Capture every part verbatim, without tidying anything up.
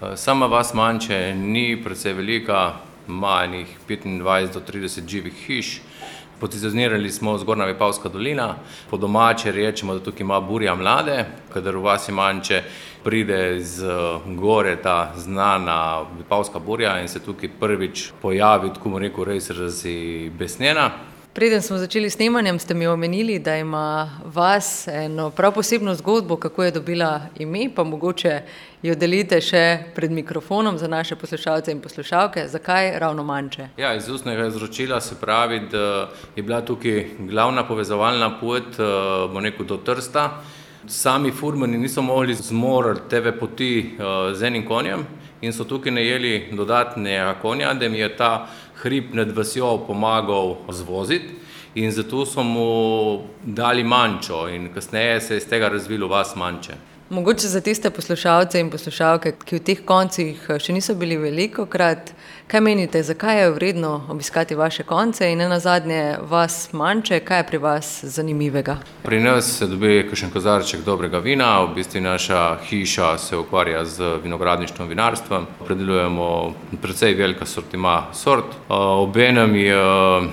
Sama vas Manče ni precej velika, ima enih petindvajset do trideset živih hiš. Pozicionirali smo Zgornja Vipavska dolina, po domače rečemo, da tukaj ima burja mlade, kadar v vasi Manče pride z gore ta znana Vipavska burja in se tukaj prvič pojavi, tako bom rekel, res razbesnjena. Preden smo začeli s snemanjem, ste mi omenili, da ima vas eno prav posebno zgodbo, kako je dobila ime, pa mogoče jo delite še pred mikrofonom za naše poslušalce in poslušalke. Zakaj ravno Manče? Ja, iz ustnega izročila se pravi, da je bila tukaj glavna povezovalna pot, bom rekel, do Trsta. Sami furmani niso mogli zmoriti te poti z enim konjem in so tukaj najeli dodatnega konja, da mi je ta hrib nad vasjo pomagal zvoziti in zato so mu dali Mančo in kasneje se je iz tega razvilo vas Manče. Mogoče za tiste poslušalce in poslušalke, ki v teh koncih še niso bili velikokrat, kaj menite, zakaj je vredno obiskati vaše konce in nenazadnje vas Manče, kaj je pri vas zanimivega? Pri nas se dobi kakšen kozarček dobrega vina, v bistvu naša hiša se ukvarja z vinogradništvom, vinarstvom, predelujemo precej velika sortima sort, obenem je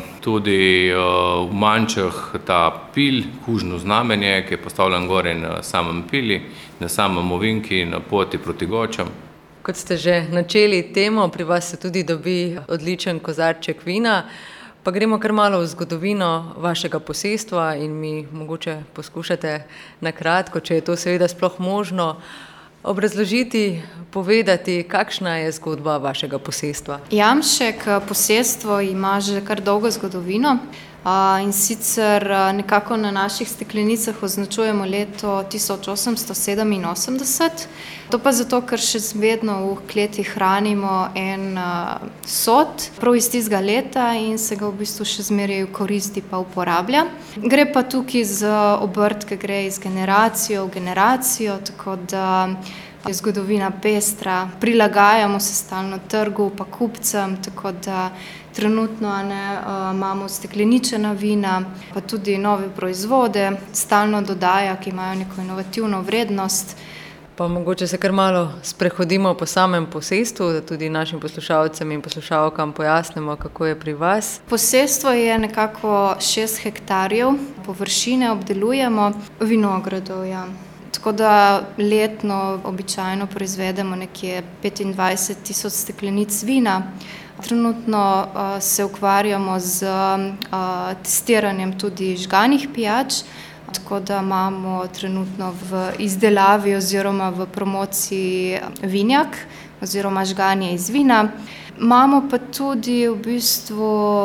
tudi v Mančah ta pil, kužno znamenje, ki je postavljen gore na samem pili, na samem ovinki, na poti proti Gočam. Kot ste že načeli temo, pri vas se tudi dobi odličen kozarček vina, pa gremo kar malo v zgodovino vašega posestva in mi mogoče poskušate na kratko, če je to seveda sploh možno, obrazložiti, povedati, kakšna je zgodba vašega posestva. Jamšek posestvo ima že kar dolgo zgodovino in sicer nekako na naših steklenicah označujemo leto tisoč osemsto sedeminosemdeset. To pa zato, ker še vedno v kleti hranimo en sod, prav iz tistega leta in se ga v bistvu še zmeraj koristi pa uporablja. Gre pa tukaj z obrt, ki gre iz generacijo v generacijo, tako da je zgodovina pestra, prilagajamo se stalno trgu pa kupcem, tako da trenutno ne, imamo stekleničena vina, pa tudi nove proizvode, stalno dodaja, ki imajo neko inovativno vrednost. Pa mogoče se kar malo sprehodimo po samem posestvu, da tudi našim poslušalcem in poslušalkam pojasnimo, kako je pri vas. Posestvo je nekako šest hektarjev, površine obdelujemo vinogradov, ja. Tako da letno običajno proizvedemo nekje petindvajset tisoč steklenic vina. Trenutno uh, se ukvarjamo z uh, testiranjem tudi žganih pijač, tako da imamo trenutno v izdelavi oziroma v promociji vinjak oziroma žganje iz vina. Imamo pa tudi v bistvu,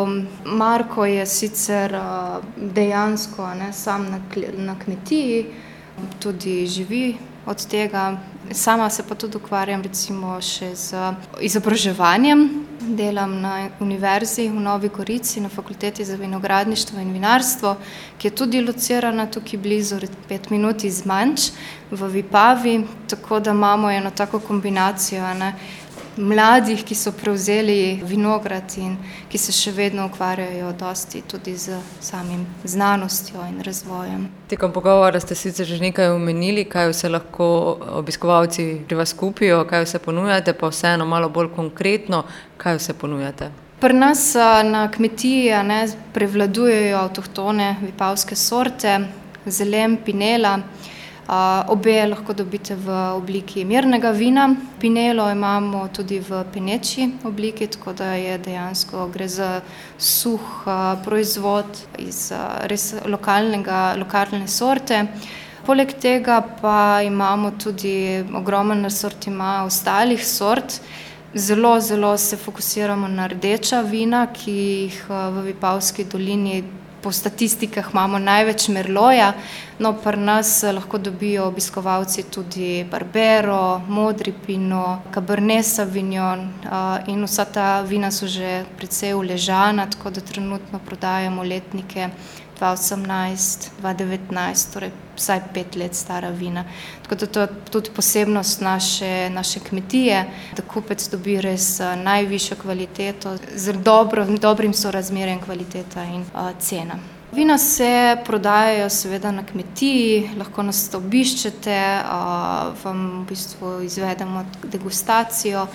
Marko je sicer uh, dejansko ne, sam na, na kmetiji, tudi živi od tega. Sama se pa tudi ukvarjam recimo še z izobraževanjem. Delam na univerzi v Novi Gorici na fakulteti za vinogradništvo in vinarstvo, ki je tudi locirana tukaj blizu, pet minut iz Manč v Vipavi, tako da imamo eno tako kombinacijo ne, mladih, ki so prevzeli vinograd in ki se še vedno ukvarjajo dosti tudi z samim znanostjo in razvojem. Tekom pogovora ste sicer že nekaj omenili, kaj vse lahko obiskovalci pri vas kupijo, kaj vse ponujate, pa vseeno malo bolj konkretno, kaj vse ponujate. Pri nas na kmetiji ne, prevladujejo avtohtone vipavske sorte, zelen, pinela. Uh, obe lahko dobite v obliki mirnega vina. Pinelo imamo tudi v peneči obliki, tako da je dejansko gre za suh uh, proizvod iz uh, res lokalnega, lokalne sorte. Poleg tega pa imamo tudi ogromen asortima ostalih sort. Zelo, zelo se fokusiramo na rdeča vina, ki jih uh, v Vipavski dolini po statistikah imamo največ merloja, no pri nas lahko dobijo obiskovalci tudi Barbero, Modri Pinot, Cabernet Sauvignon in vsa ta vina so že precej uležana, tako da trenutno prodajamo letnike dva osemnajst, dva devetnajst, torej vsaj pet let stara vina. Tako da to je tudi posebnost naše, naše kmetije, da kupec dobi res najvišjo kvaliteto z dobro, dobrim sorazmerjem kvaliteta in uh, cena. Vina se prodajajo seveda na kmetiji, lahko nas obiščete, vam v bistvu izvedemo degustacijo.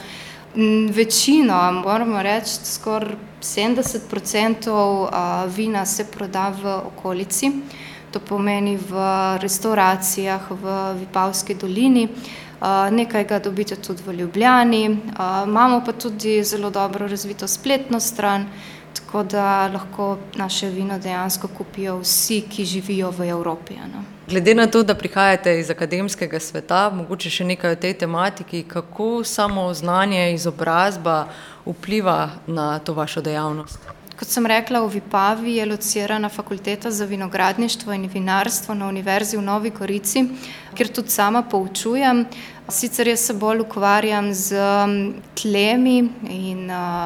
Večino, moramo reči, skoraj sedemdeset procentov vina se proda v okolici. To pomeni v restavracijah v Vipavski dolini. Nekaj ga dobite tudi v Ljubljani. Imamo pa tudi zelo dobro razvito spletno stran, tako da lahko naše vino dejansko kupijo vsi, ki živijo v Evropi. Glede na to, da prihajate iz akademskega sveta, mogoče še nekaj o tej tematiki, kako samo znanje, izobrazba vpliva na to vašo dejavnost? Kot sem rekla, v Vipavi je locirana fakulteta za vinogradništvo in vinarstvo na Univerzi v Novi Gorici, kjer tudi sama poučujem. Sicer jaz se bolj ukvarjam z tlemi in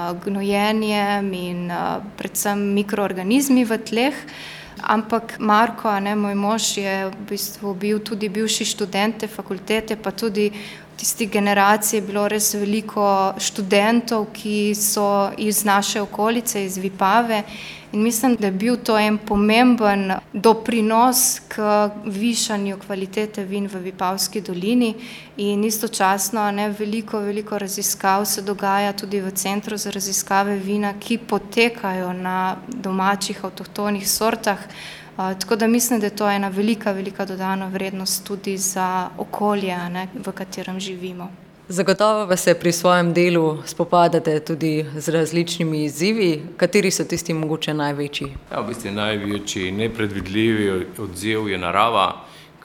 gnojenjem in predvsem mikroorganizmi v tleh, ampak Marko, ne, moj mož, je v bistvu bil tudi bivši študent te fakultete, pa tudi v tisti generaciji je bilo res veliko študentov, ki so iz naše okolice, iz Vipave, in mislim, da je bil to en pomemben doprinos k višanju kvalitete vin v Vipavski dolini in istočasno, ne, veliko, veliko raziskav se dogaja tudi v Centru za raziskave vina, ki potekajo na domačih avtohtonih sortah. Tako da mislim, da je to ena velika, velika dodana vrednost tudi za okolje, ne, v katerem živimo. Zagotovo vas se pri svojem delu spopadate tudi z različnimi izzivi. Kateri so tisti mogoče največji? Ja, v bistvu največji nepredvidljivi odziv je narava,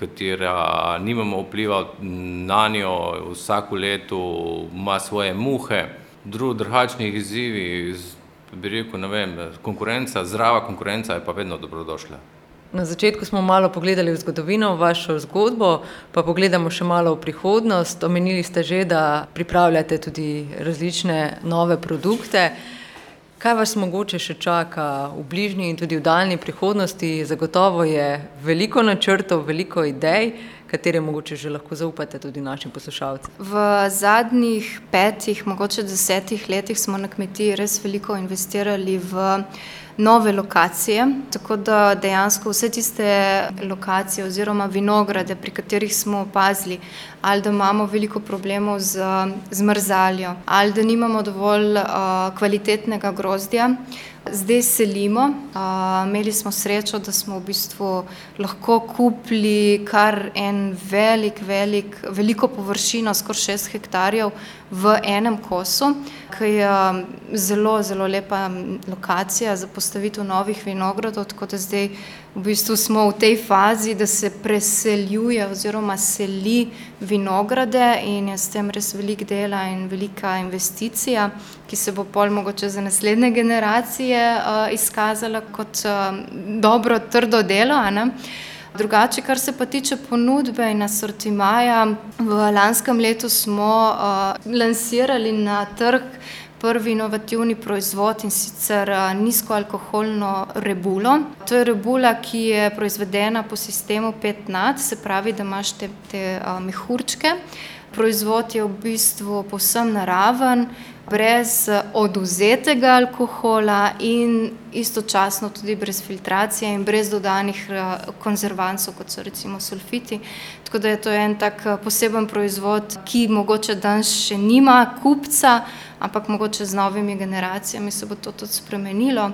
katera nimamo vpliva na njo, vsako leto ima svoje muhe. Drugačnih izzivi, bi rekel, ne vem, konkurenca, zdrava konkurenca je pa vedno dobrodošla. Na začetku smo malo pogledali v zgodovino, vašo zgodbo, pa pogledamo še malo v prihodnost. Omenili ste že, da pripravljate tudi različne nove produkte. Kaj vas mogoče še čaka v bližnji in tudi v daljni prihodnosti? Zagotovo je veliko načrtov, veliko idej, katere mogoče že lahko zaupate tudi našim poslušalcem. V zadnjih petih, mogoče desetih letih smo na kmetiji res veliko investirali v nove lokacije, tako da dejansko vse tiste lokacije oziroma vinograde, pri katerih smo opazili, ali da imamo veliko problemov z zmrzaljo, ali da nimamo dovolj uh, kvalitetnega grozdja, zdaj selimo. Uh, imeli smo srečo, da smo v bistvu lahko kupili kar en velik, velik, veliko površino, skoraj šest hektarjev v enem kosu, ki je zelo, zelo lepa lokacija za postavitev novih vinogradov, tako da zdaj v bistvu smo v tej fazi, da se preseljuje oziroma seli vinograde in je s tem res velik dela in velika investicija, ki se bo pol mogoče za naslednje generacije uh, izkazala kot uh, dobro, trdo delo, a ne? Drugače, kar se pa tiče ponudbe in asortimaja, v lanskem letu smo uh, lansirali na trg prvi inovativni proizvod, in sicer uh, nizkoalkoholno rebulo. To je rebula, ki je proizvedena po sistemu pet nad, se pravi, da imaš te, te uh, mehurčke. Proizvod je v bistvu povsem naraven, brez odvzetega alkohola in istočasno tudi brez filtracije in brez dodanih konzervansov, kot so recimo sulfiti. Tako da je to en tak poseben proizvod, ki mogoče danes še nima kupca, ampak mogoče z novimi generacijami se bo to tudi spremenilo.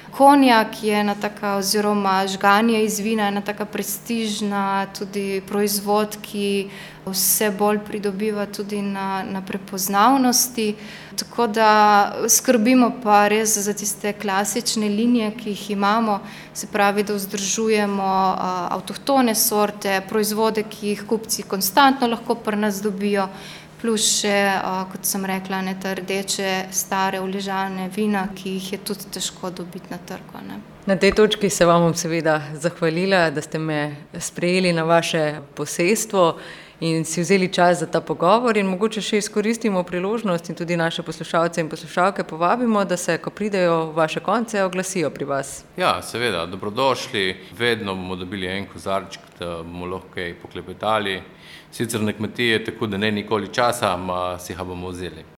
Konjak je ena taka, oziroma žganje iz vina, ena taka prestižna tudi proizvod, ki vse bolj pridobiva tudi na, na prepoznavnosti. Tako da skrbimo pa res za tiste klasične linije, ki jih imamo, se pravi, da vzdržujemo uh, avtohtone sorte, proizvode, ki jih kupci konstantno lahko pri nas dobijo, plus še, kot sem rekla, ne, ta rdeče, stare, uležane vina, ki jih je tudi težko dobiti na trgu. Ne. Na tej točki se vam bom seveda zahvalila, da ste me sprejeli na vaše posestvo in si vzeli čas za ta pogovor in mogoče še izkoristimo priložnost in tudi naše poslušalce in poslušalke povabimo, da se, ko pridejo v vaše konce, oglasijo pri vas. Ja, seveda, dobrodošli. Vedno bomo dobili en kozarček, da bomo lahko kaj poklepetali. Sicer na kmetiji je tako, da ne nikoli časa, ma si ga bomo vzeli.